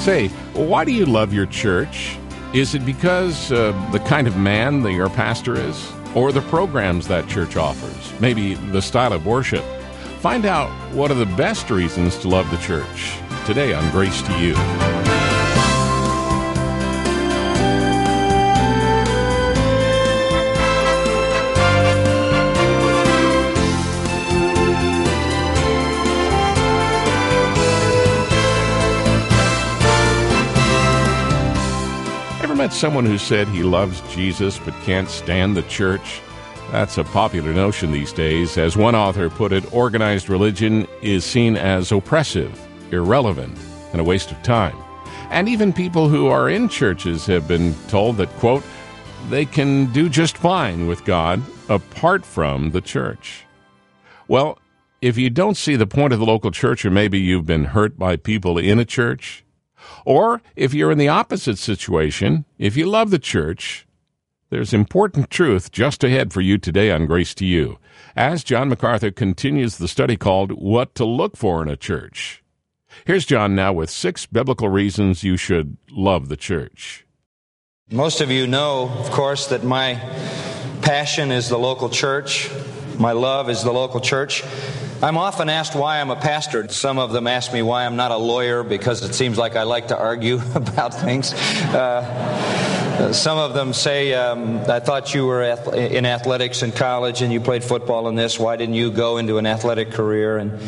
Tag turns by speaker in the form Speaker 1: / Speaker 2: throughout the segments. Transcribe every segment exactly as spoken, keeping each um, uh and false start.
Speaker 1: Say, why do you love your church? Is it because uh, the kind of man that your pastor is? Or the programs that church offers? Maybe the style of worship? Find out what are the best reasons to love the church today on Grace to You. Met someone who said he loves Jesus but can't stand the church? That's a popular notion these days. As one author put it, organized religion is seen as oppressive, irrelevant, and a waste of time. And even people who are in churches have been told that, quote, they can do just fine with God apart from the church. Well, if you don't see the point of the local church, or maybe you've been hurt by people in a church, or if you're in the opposite situation, if you love the church, there's important truth just ahead for you today on Grace to You, as John MacArthur continues the study called What to Look For in a Church. Here's John now with six biblical reasons you should love the church.
Speaker 2: Most of you know, of course, that my passion is the local church. My love is the local church. I'm often asked why I'm a pastor. Some of them ask me why I'm not a lawyer, because it seems like I like to argue about things. Uh, some of them say, um, I thought you were in athletics in college and you played football in this. Why didn't you go into an athletic career? And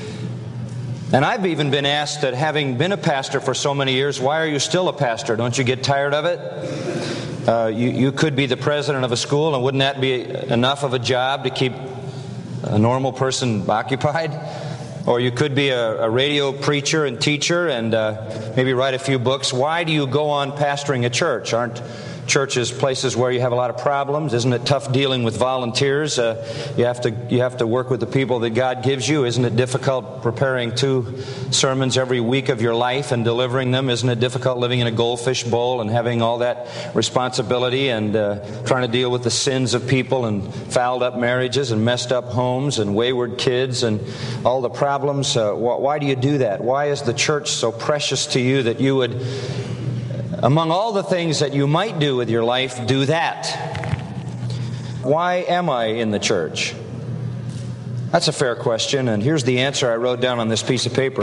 Speaker 2: and I've even been asked that, having been a pastor for so many years, why are you still a pastor? Don't you get tired of it? Uh, you, you could be the president of a school, and wouldn't that be enough of a job to keep a normal person occupied? Or you could be a, a radio preacher and teacher and uh, maybe write a few books. Why do you go on pastoring a church? Aren't churches places where you have a lot of problems? Isn't it tough dealing with volunteers? Uh, you have to you have to work with the people that God gives you. Isn't it difficult preparing two sermons every week of your life and delivering them? Isn't it difficult living in a goldfish bowl and having all that responsibility and uh, trying to deal with the sins of people and fouled up marriages and messed up homes and wayward kids and all the problems? Uh, wh- why do you do that? Why is the church so precious to you that you would, among all the things that you might do with your life, do that? Why am I in the church? That's a fair question, and here's the answer I wrote down on this piece of paper.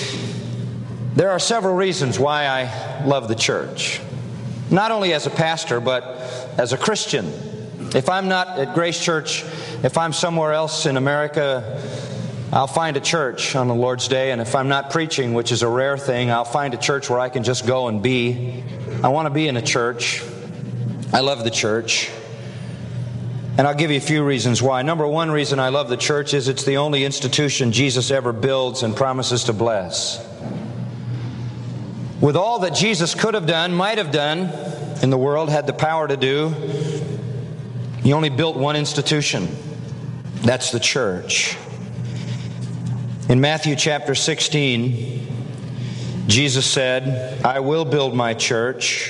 Speaker 2: There are several reasons why I love the church. Not only as a pastor, but as a Christian. If I'm not at Grace Church, if I'm somewhere else in America, I'll find a church on the Lord's Day, and if I'm not preaching, which is a rare thing, I'll find a church where I can just go and be. I want to be in a church. I love the church. And I'll give you a few reasons why. Number one reason I love the church is it's the only institution Jesus ever builds and promises to bless. With all that Jesus could have done, might have done in the world, had the power to do, He only built one institution. That's the church. In Matthew chapter sixteen, Jesus said, I will build my church.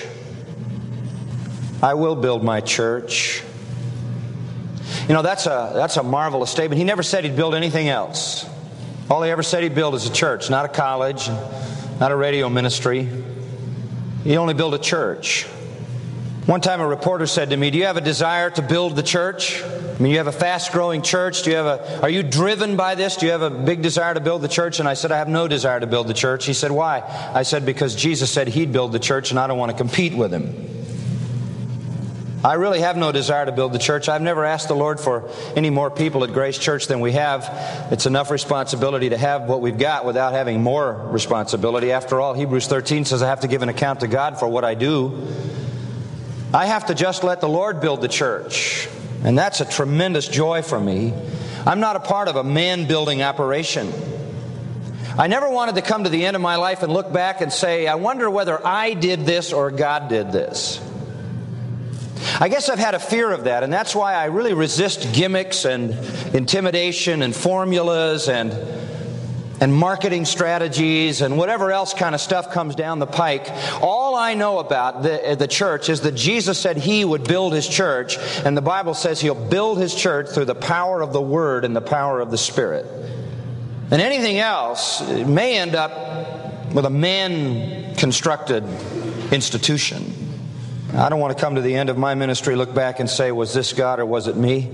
Speaker 2: I will build my church. You know, that's a that's a marvelous statement. He never said he'd build anything else. All he ever said he'd build is a church, not a college, not a radio ministry. He only built a church. One time a reporter said to me, do you have a desire to build the church? I mean, you have a fast-growing church. Do you have a? Are you driven by this? Do you have a big desire to build the church? And I said, I have no desire to build the church. He said, why? I said, because Jesus said He'd build the church, and I don't want to compete with Him. I really have no desire to build the church. I've never asked the Lord for any more people at Grace Church than we have. It's enough responsibility to have what we've got without having more responsibility. After all, Hebrews thirteen says I have to give an account to God for what I do. I have to just let the Lord build the church. And that's a tremendous joy for me. I'm not a part of a man-building operation. I never wanted to come to the end of my life and look back and say, I wonder whether I did this or God did this. I guess I've had a fear of that, and that's why I really resist gimmicks and intimidation and formulas and and marketing strategies and whatever else kind of stuff comes down the pike. All I know about the, the church is that Jesus said He would build His church, and the Bible says He'll build His church through the power of the Word and the power of the Spirit. And anything else may end up with a man constructed institution. I don't want to come to the end of my ministry, look back and say, was this God or was it me?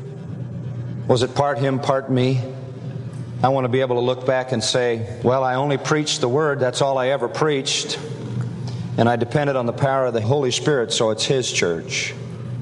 Speaker 2: Was it part Him, part me? I want to be able to look back and say, well, I only preached the Word, that's all I ever preached, and I depended on the power of the Holy Spirit, so it's His church.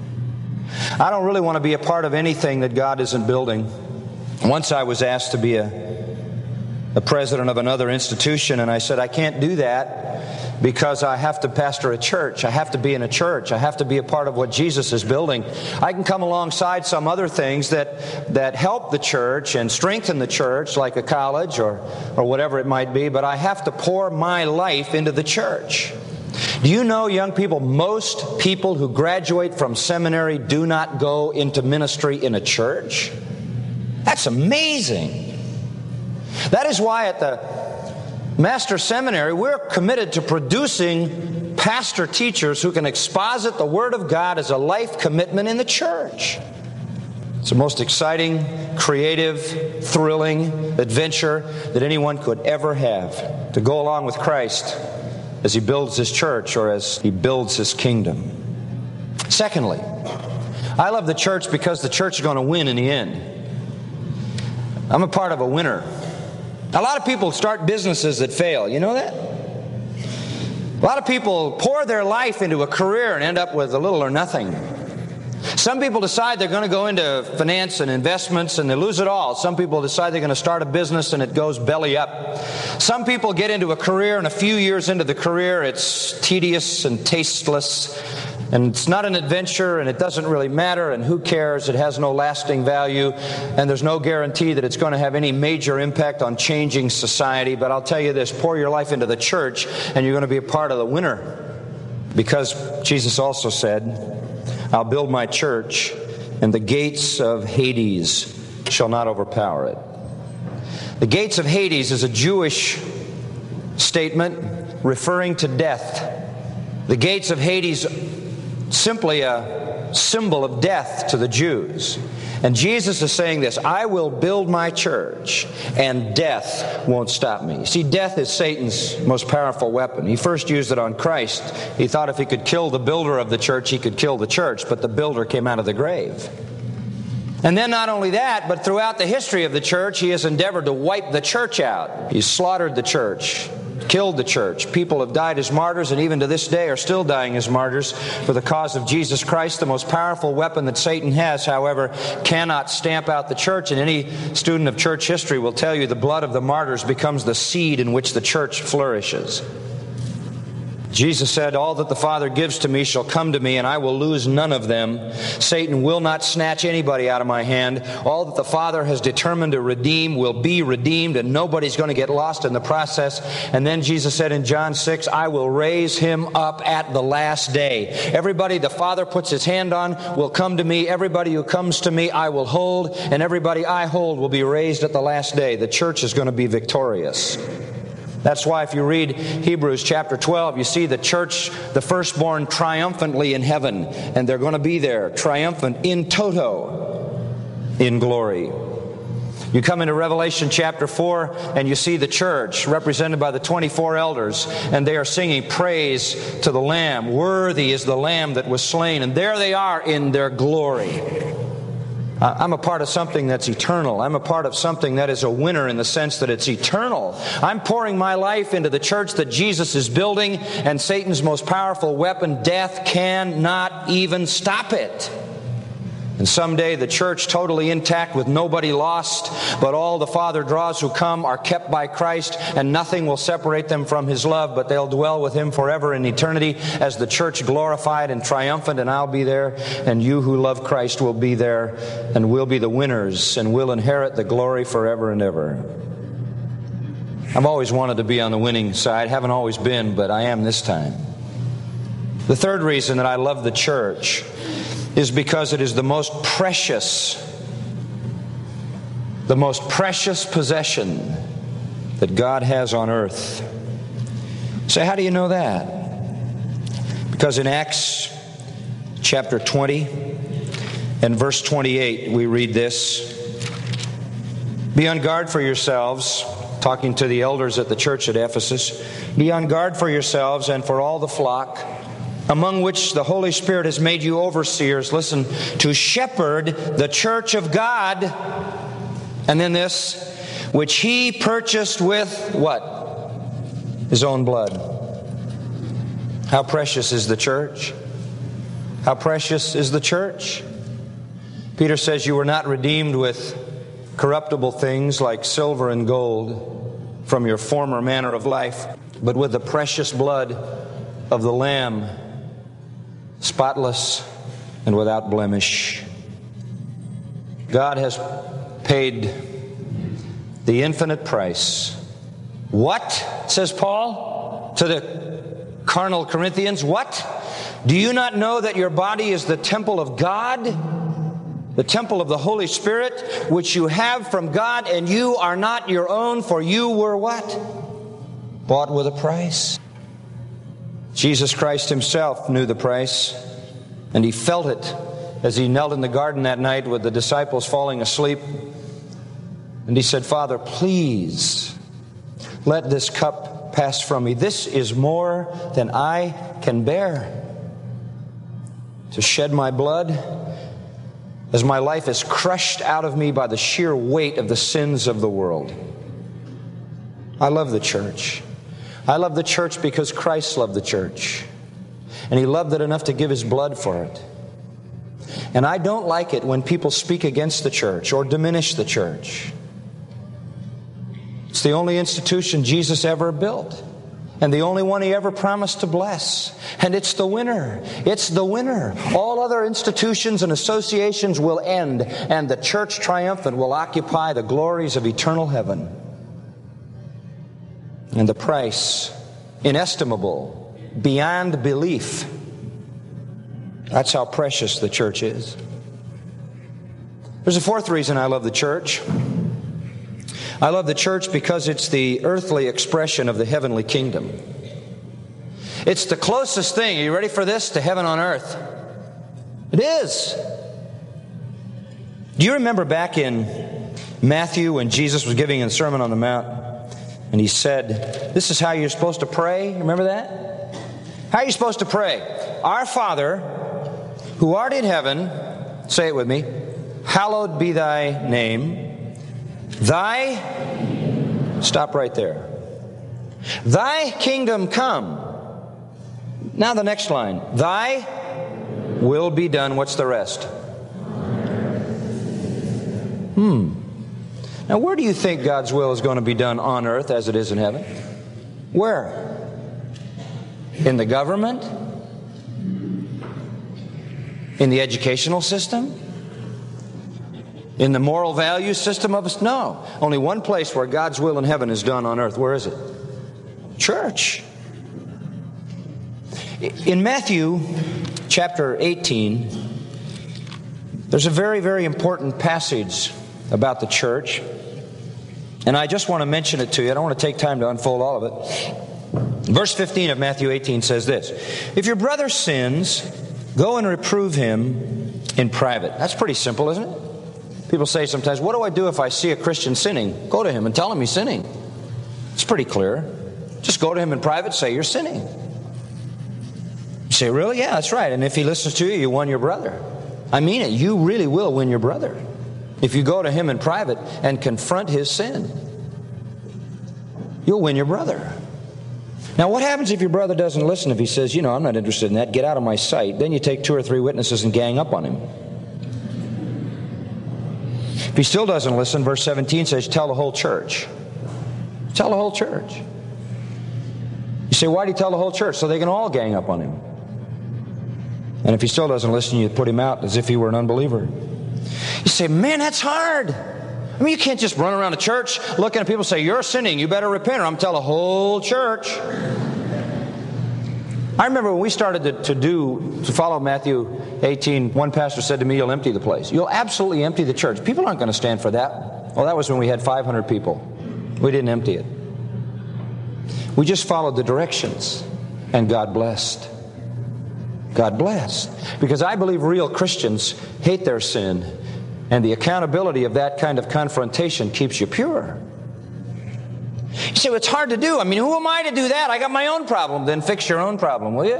Speaker 2: I don't really want to be a part of anything that God isn't building. Once I was asked to be a, a president of another institution, and I said, I can't do that because I have to pastor a church. I have to be in a church. I have to be a part of what Jesus is building. I can come alongside some other things that, that help the church and strengthen the church, like a college or, or whatever it might be, but I have to pour my life into the church. Do you know, young people, most people who graduate from seminary do not go into ministry in a church? That's amazing. That is why at the Master Seminary, we're committed to producing pastor teachers who can exposit the Word of God as a life commitment in the church. It's the most exciting, creative, thrilling adventure that anyone could ever have, to go along with Christ as He builds His church or as He builds His kingdom. Secondly, I love the church because the church is going to win in the end. I'm a part of a winner. A lot of people start businesses that fail. You know that? A lot of people pour their life into a career and end up with a little or nothing. Some people decide they're going to go into finance and investments and they lose it all. Some people decide they're going to start a business and it goes belly up. Some people get into a career and a few years into the career it's tedious and tasteless. And it's not an adventure, and it doesn't really matter, and who cares? It has no lasting value, and there's no guarantee that it's going to have any major impact on changing society. But I'll tell you this, pour your life into the church, and you're going to be a part of the winner. Because Jesus also said, I'll build my church, and the gates of Hades shall not overpower it. The gates of Hades is a Jewish statement referring to death. The gates of Hades simply a symbol of death to the Jews. And Jesus is saying this, I will build my church and death won't stop me. See, death is Satan's most powerful weapon. He first used it on Christ. He thought if he could kill the builder of the church, he could kill the church, but the builder came out of the grave. And then not only that, but throughout the history of the church, he has endeavored to wipe the church out. He's slaughtered the church, killed the church. People have died as martyrs, and even to this day are still dying as martyrs for the cause of Jesus Christ. The most powerful weapon that Satan has, however, cannot stamp out the church. And any student of church history will tell you the blood of the martyrs becomes the seed in which the church flourishes. Jesus said, all that the Father gives to me shall come to me, and I will lose none of them. Satan will not snatch anybody out of my hand. All that the Father has determined to redeem will be redeemed, and nobody's going to get lost in the process. And then Jesus said in John six, I will raise him up at the last day. Everybody the Father puts his hand on will come to me. Everybody who comes to me I will hold, and everybody I hold will be raised at the last day. The church is going to be victorious. That's why if you read Hebrews chapter twelve, you see the church, the firstborn, triumphantly in heaven. And they're going to be there, triumphant in toto, in glory. You come into Revelation chapter four, and you see the church represented by the twenty-four elders, and they are singing praise to the Lamb. Worthy is the Lamb that was slain. And there they are in their glory. I'm a part of something that's eternal. I'm a part of something that is a winner in the sense that it's eternal. I'm pouring my life into the church that Jesus is building, and Satan's most powerful weapon, death, cannot even stop it. And someday the church, totally intact with nobody lost, but all the Father draws who come are kept by Christ, and nothing will separate them from His love, but they'll dwell with Him forever in eternity as the church glorified and triumphant, and I'll be there, and you who love Christ will be there, and we'll be the winners, and we'll inherit the glory forever and ever. I've always wanted to be on the winning side. Haven't always been, but I am this time. The third reason that I love the church is because it is the most precious, the most precious possession that God has on earth. So how do you know that? Because in Acts chapter twenty and verse twenty-eight, we read this: Be on guard for yourselves talking to the elders at the church at Ephesus, "Be on guard for yourselves and for all the flock, among which the Holy Spirit has made you overseers," listen, "to shepherd the church of God." And then this, "which He purchased with," what? His own blood. How precious is the church? How precious is the church? Peter says, "You were not redeemed with corruptible things like silver and gold from your former manner of life, but with the precious blood of the Lamb, spotless and without blemish." God has paid the infinite price. What, says Paul to the carnal Corinthians, what? "Do you not know that your body is the temple of God, the temple of the Holy Spirit, which you have from God, and you are not your own, for you were" what? "Bought with a price." Jesus Christ Himself knew the price, and He felt it as He knelt in the garden that night with the disciples falling asleep. And He said, "Father, please let this cup pass from me. This is more than I can bear. To shed my blood as my life is crushed out of me by the sheer weight of the sins of the world." I love the church. I love the church because Christ loved the church. And He loved it enough to give His blood for it. And I don't like it when people speak against the church or diminish the church. It's the only institution Jesus ever built, and the only one He ever promised to bless. And it's the winner. It's the winner. All other institutions and associations will end, and the church triumphant will occupy the glories of eternal heaven. And the price, inestimable, beyond belief. That's how precious the church is. There's a fourth reason I love the church. I love the church because it's the earthly expression of the heavenly kingdom. It's the closest thing, are you ready for this, to heaven on earth? It is. Do you remember back in Matthew when Jesus was giving a Sermon on the Mount, and He said, "This is how you're supposed to pray"? Remember that? How are you supposed to pray? "Our Father, who art in heaven," say it with me, "hallowed be thy name. Thy," stop right there. "Thy kingdom come." Now the next line. "Thy will be done." What's the rest? Hmm. Now where do you think God's will is going to be done on earth as it is in heaven? Where? In the government? In the educational system? In the moral value system of us? No. Only one place where God's will in heaven is done on earth. Where is it? Church. In Matthew chapter eighteen, there's a very, very important passage about the church. And I just want to mention it to you. I don't want to take time to unfold all of it. Verse fifteen of Matthew eighteen says this: "If your brother sins, go and reprove him in private." That's pretty simple, isn't it? People say sometimes, "What do I do if I see a Christian sinning?" Go to him and tell him he's sinning. It's pretty clear. Just go to him in private, say you're sinning. You say, "Really?" "Yeah, that's right." And if he listens to you, you won your brother. I mean it. You really will win your brother if you go to him in private and confront his sin. You'll win your brother. Now, what happens if your brother doesn't listen? If he says, "You know, I'm not interested in that. Get out of my sight." Then you take two or three witnesses and gang up on him. If he still doesn't listen, verse seventeen says, "Tell the whole church." Tell the whole church. You say, "Why do you tell the whole church?" So they can all gang up on him. And if he still doesn't listen, you put him out as if he were an unbeliever. You say, "Man, that's hard." I mean, you can't just run around the church looking at people and say, "You're sinning, you better repent," or I'm telling the whole church. I remember when we started to, to do, to follow Matthew eighteen, one pastor said to me, "You'll empty the place. You'll absolutely empty the church. People aren't going to stand for that." Well, that was when we had five hundred people. We didn't empty it. We just followed the directions, and God blessed. God blessed. Because I believe real Christians hate their sin, and the accountability of that kind of confrontation keeps you pure. You say, well, it's hard to do. I mean, who am I to do that? I got my own problem. Then fix your own problem, will you?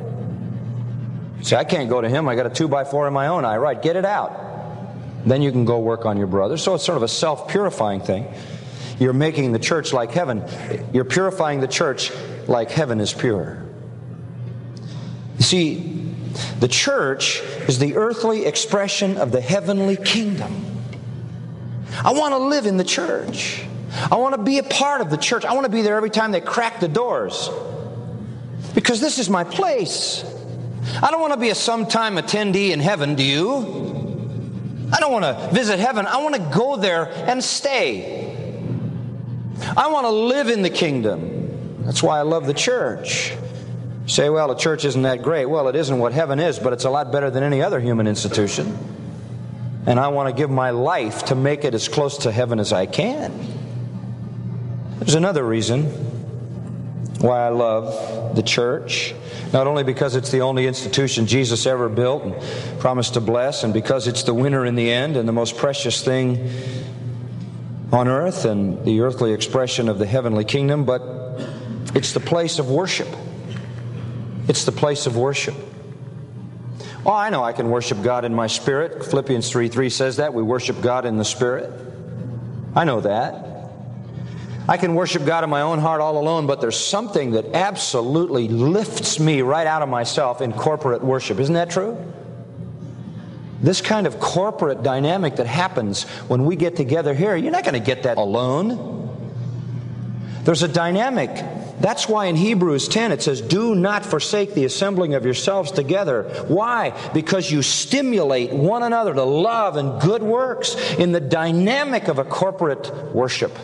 Speaker 2: You say, I can't go to him. I got a two by four in my own eye. Right, get it out. Then you can go work on your brother. So it's sort of a self-purifying thing. You're making the church like heaven. You're purifying the church like heaven is pure. You see, the church is the earthly expression of the heavenly kingdom. I want to live in the church. I want to be a part of the church. I want to be there every time they crack the doors. Because this is my place. I don't want to be a sometime attendee in heaven, do you? I don't want to visit heaven. I want to go there and stay. I want to live in the kingdom. That's why I love the church. You say, well, the church isn't that great. Well, it isn't what heaven is, but it's a lot better than any other human institution. And I want to give my life to make it as close to heaven as I can. There's another reason why I love the church. Not only because it's the only institution Jesus ever built and promised to bless, and because it's the winner in the end and the most precious thing on earth and the earthly expression of the heavenly kingdom, but it's the place of worship. It's the place of worship. Oh, I know I can worship God in my spirit. Philippians three three says that. We worship God in the Spirit. I know that. I can worship God in my own heart all alone, but there's something that absolutely lifts me right out of myself in corporate worship. Isn't that true? This kind of corporate dynamic that happens when we get together here, you're not going to get that alone. There's a dynamic. That's why in Hebrews ten it says, do not forsake the assembling of yourselves together. Why? Because you stimulate one another to love and good works in the dynamic of a corporate worship.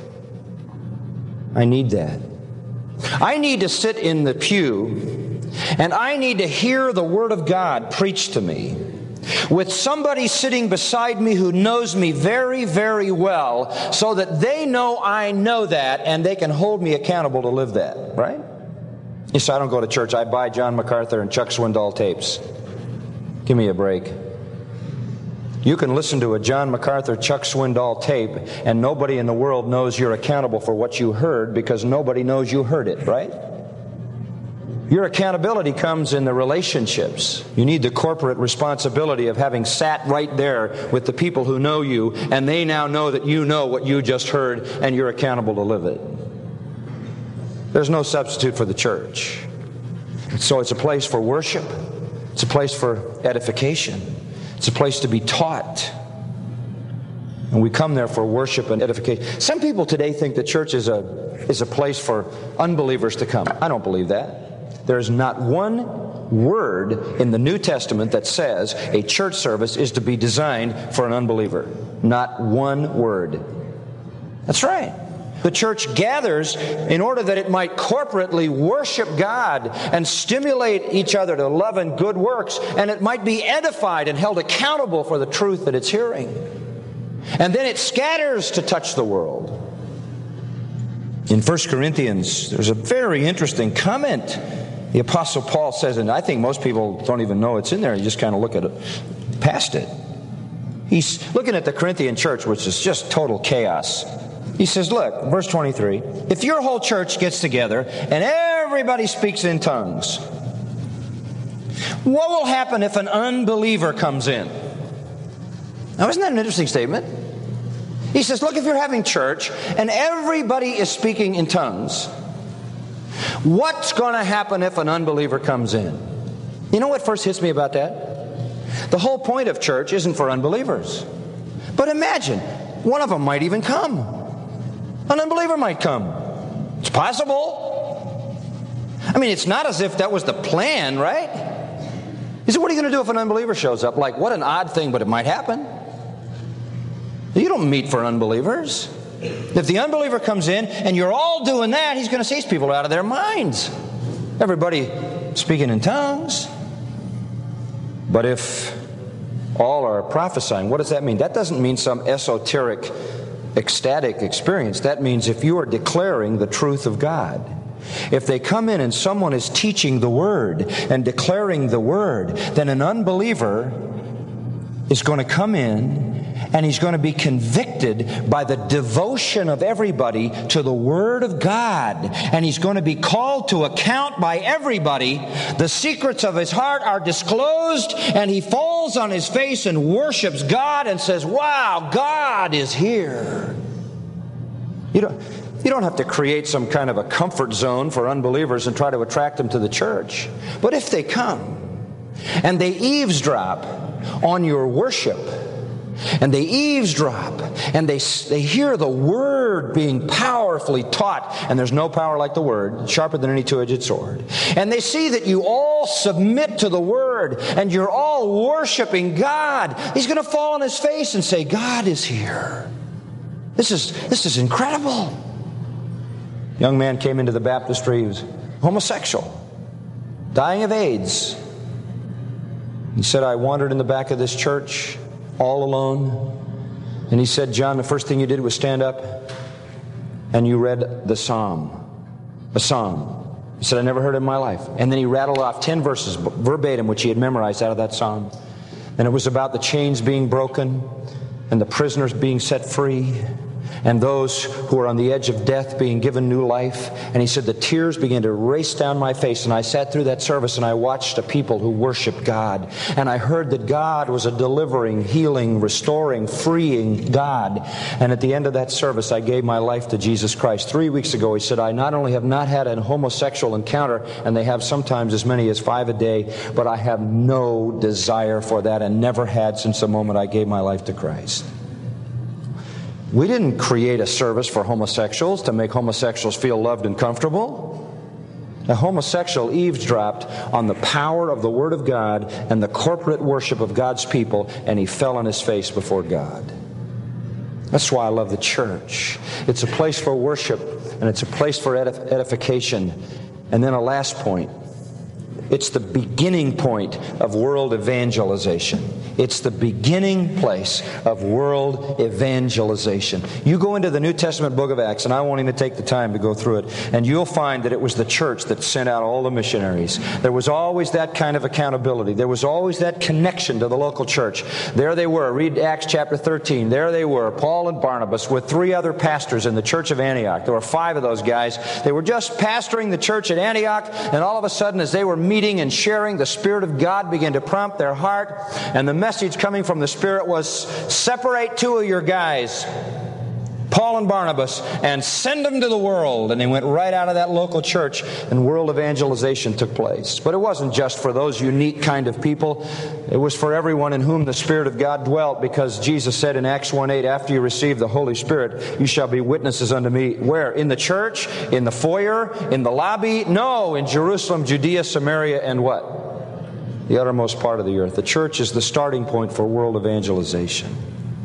Speaker 2: I need that. I need to sit in the pew and I need to hear the Word of God preached to me with somebody sitting beside me who knows me very, very well, so that they know I know that and they can hold me accountable to live that, right? You say, I don't go to church. I buy John MacArthur and Chuck Swindoll tapes. Give me a break. You can listen to a John MacArthur, Chuck Swindoll tape, and nobody in the world knows you're accountable for what you heard because nobody knows you heard it, right? Your accountability comes in the relationships. You need the corporate responsibility of having sat right there with the people who know you, and they now know that you know what you just heard, and you're accountable to live it. There's no substitute for the church. So it's a place for worship. It's a place for edification. It's a place to be taught. And we come there for worship and edification. Some people today think the church is a, is a place for unbelievers to come. I don't believe that. There's not one word in the New Testament that says a church service is to be designed for an unbeliever. Not one word. That's right. The church gathers in order that it might corporately worship God and stimulate each other to love and good works, and it might be edified and held accountable for the truth that it's hearing. And then it scatters to touch the world. In First Corinthians, there's a very interesting comment. The Apostle Paul says, and I think most people don't even know it's in there. You just kind of look at it, past it. He's looking at the Corinthian church, which is just total chaos. He says, look, verse twenty-three, if your whole church gets together and everybody speaks in tongues, what will happen if an unbeliever comes in? Now, isn't that an interesting statement? He says, look, if you're having church and everybody is speaking in tongues, what's going to happen if an unbeliever comes in? You know what first hits me about that? The whole point of church isn't for unbelievers. But imagine, one of them might even come. An unbeliever might come. It's possible. I mean, it's not as if that was the plan, right? He said, what are you going to do if an unbeliever shows up? Like, what an odd thing, but it might happen. You don't meet for unbelievers. If the unbeliever comes in and you're all doing that, he's going to say these people are out of their minds. Everybody speaking in tongues. But if all are prophesying, what does that mean? That doesn't mean some esoteric, ecstatic experience. That means if you are declaring the truth of God. If they come in and someone is teaching the Word and declaring the Word, then an unbeliever is going to come in And he's going to be convicted by the devotion of everybody to the Word of God. And he's going to be called to account by everybody. The secrets of his heart are disclosed, and he falls on his face and worships God and says, wow, God is here. You don't, you don't have to create some kind of a comfort zone for unbelievers and try to attract them to the church. But if they come and they eavesdrop on your worship, and they eavesdrop, and they they hear the Word being powerfully taught, and there's no power like the Word, sharper than any two-edged sword. And they see that you all submit to the Word, and you're all worshiping God. He's going to fall on his face and say, God is here. This is, this is incredible. A young man came into the baptistry. He was homosexual, dying of AIDS. He said, I wandered in the back of this church all alone. And he said, John, the first thing you did was stand up and you read the psalm. A psalm. He said, I never heard it in my life. And then he rattled off ten verses verbatim, which he had memorized out of that psalm. And it was about the chains being broken and the prisoners being set free and those who are on the edge of death being given new life. And he said the tears began to race down my face, and I sat through that service and I watched a people who worshiped God, and I heard that God was a delivering, healing, restoring, freeing God. And at the end of that service I gave my life to Jesus Christ. Three weeks ago he said, I not only have not had a homosexual encounter, and they have sometimes as many as five a day, but I have no desire for that and never had since the moment I gave my life to Christ. We didn't create a service for homosexuals to make homosexuals feel loved and comfortable. A homosexual eavesdropped on the power of the Word of God and the corporate worship of God's people, and he fell on his face before God. That's why I love the church. It's a place for worship, and it's a place for edif- edification. And then a last point. It's the beginning point of world evangelization. It's the beginning place of world evangelization. You go into the New Testament book of Acts, and I won't even take the time to go through it, and you'll find that it was the church that sent out all the missionaries. There was always that kind of accountability. There was always that connection to the local church. There they were. Read Acts chapter thirteen. There they were, Paul and Barnabas with three other pastors in the church of Antioch. There were five of those guys. They were just pastoring the church at Antioch, and all of a sudden, as they were meeting and sharing, the Spirit of God began to prompt their heart, and the message coming from the Spirit was, separate two of your guys, Paul and Barnabas, and send them to the world. And they went right out of that local church, and world evangelization took place. But it wasn't just for those unique kind of people. It was for everyone in whom the Spirit of God dwelt, because Jesus said in Acts one eight, after you receive the Holy Spirit, you shall be witnesses unto me. Where? In the church? In the foyer? In the lobby? No, in Jerusalem, Judea, Samaria, and what? The uttermost part of the earth. The church is the starting point for world evangelization.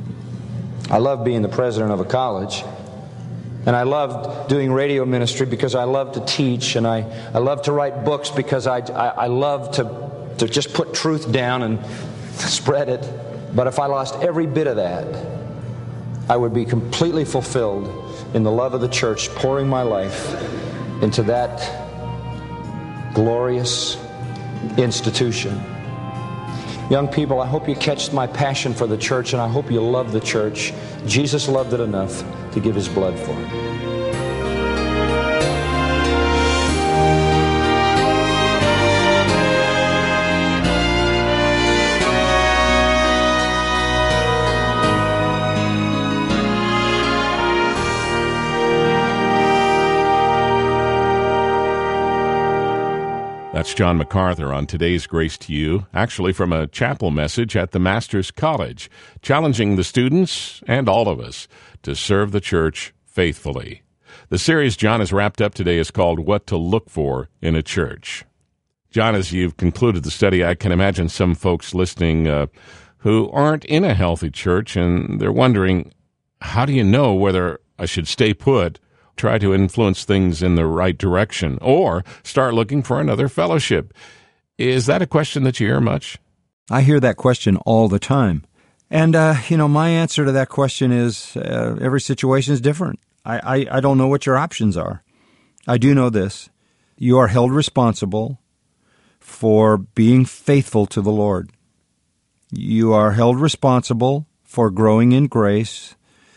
Speaker 2: I love being the president of a college, and I loved doing radio ministry because I love to teach, and I, I love to write books because I, I, I love to, to just put truth down and spread it. But if I lost every bit of that, I would be completely fulfilled in the love of the church, pouring my life into that glorious institution. Young people, I hope you catch my passion for the church, and I hope you love the church. Jesus loved it enough to give his blood for it.
Speaker 1: That's John MacArthur on today's Grace to You, actually from a chapel message at the Master's College, challenging the students and all of us to serve the church faithfully. The series John has wrapped up today is called What to Look For in a Church. John, as you've concluded the study, I can imagine some folks listening uh, who aren't in a healthy church, and they're wondering, how do you know whether I should stay put, try to influence things in the right direction, or start looking for another fellowship? Is that a question that you hear much?
Speaker 3: I hear that question all the time. And, uh, you know, my answer to that question is uh, every situation is different. I, I, I don't know what your options are. I do know this. You are held responsible for being faithful to the Lord. You are held responsible for growing in grace.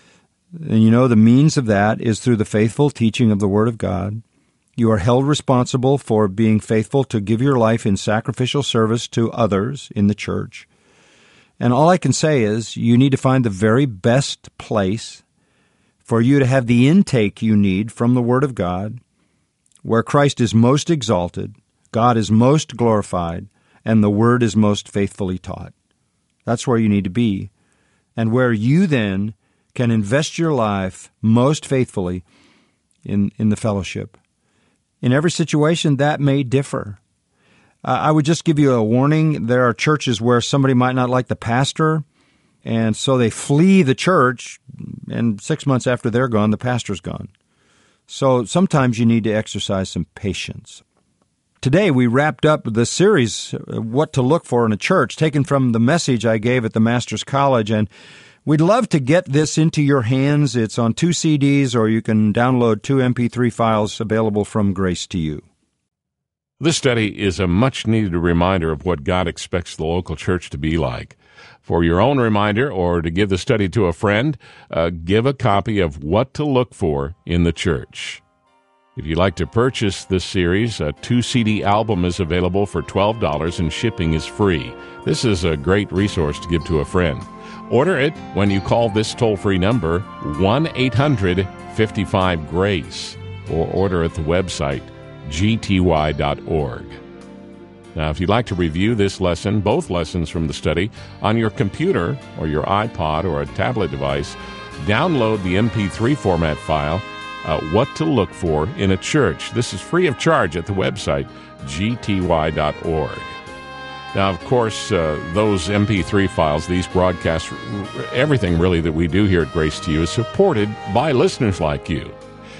Speaker 3: And you know, the means of that is through the faithful teaching of the Word of God. You are held responsible for being faithful to give your life in sacrificial service to others in the church. And all I can say is you need to find the very best place for you to have the intake you need from the Word of God, where Christ is most exalted, God is most glorified, and the Word is most faithfully taught. That's where you need to be, and where you then can invest your life most faithfully in, in the fellowship. In every situation, that may differ. Uh, I would just give you a warning. There are churches where somebody might not like the pastor, and so they flee the church, and six months after they're gone, the pastor's gone. So sometimes you need to exercise some patience. Today we wrapped up the series, What to Look For in a Church, taken from the message I gave at the Master's College, and we'd love to get this into your hands. It's on two C Ds, or you can download two M P three files available from Grace to You.
Speaker 1: This study is a much-needed reminder of what God expects the local church to be like. For your own reminder, or to give the study to a friend, uh, give a copy of What to Look For in the Church. If you'd like to purchase this series, a two C D album is available for twelve dollars and shipping is free. This is a great resource to give to a friend. Order it when you call this toll-free number, one eight hundred fifty-five GRACE, or order at the website, g t y dot org. Now, if you'd like to review this lesson, both lessons from the study, on your computer or your iPod or a tablet device, download the M P three format file, uh, What to Look For in a Church. This is free of charge at the website, g t y dot org. Now, of course, uh, those M P three files, these broadcasts, everything really that we do here at Grace to You is supported by listeners like you.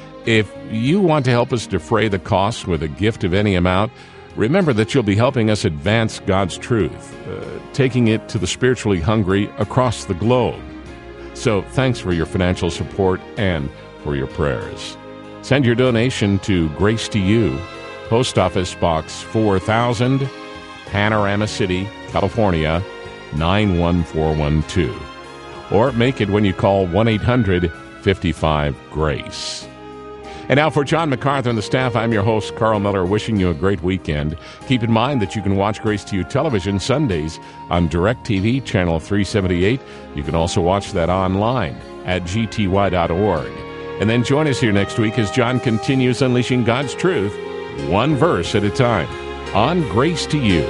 Speaker 1: If you want to help us defray the costs with a gift of any amount, remember that you'll be helping us advance God's truth, uh, taking it to the spiritually hungry across the globe. So thanks for your financial support and for your prayers. Send your donation to Grace to You, Post Office Box four thousand, Panorama City, California, nine one four one two. Or make it when you call one eight hundred fifty-five GRACE. And now for John MacArthur and the staff, I'm your host, Carl Miller, wishing you a great weekend. Keep in mind that you can watch Grace to You television Sundays on DirecTV, Channel three seventy-eight. You can also watch that online at g t y dot org. And then join us here next week as John continues unleashing God's truth, one verse at a time, on Grace to You.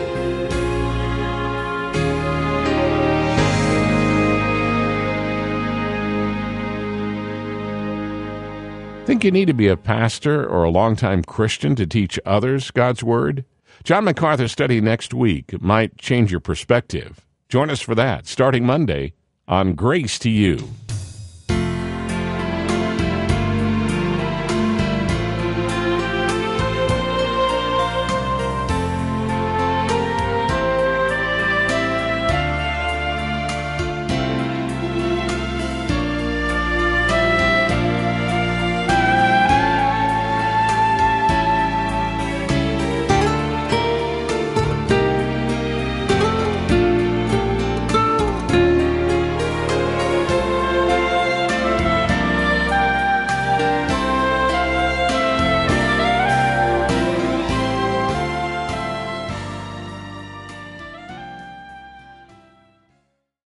Speaker 1: Think you need to be a pastor or a longtime Christian to teach others God's Word? John MacArthur's study next week might change your perspective. Join us for that, starting Monday on Grace to You.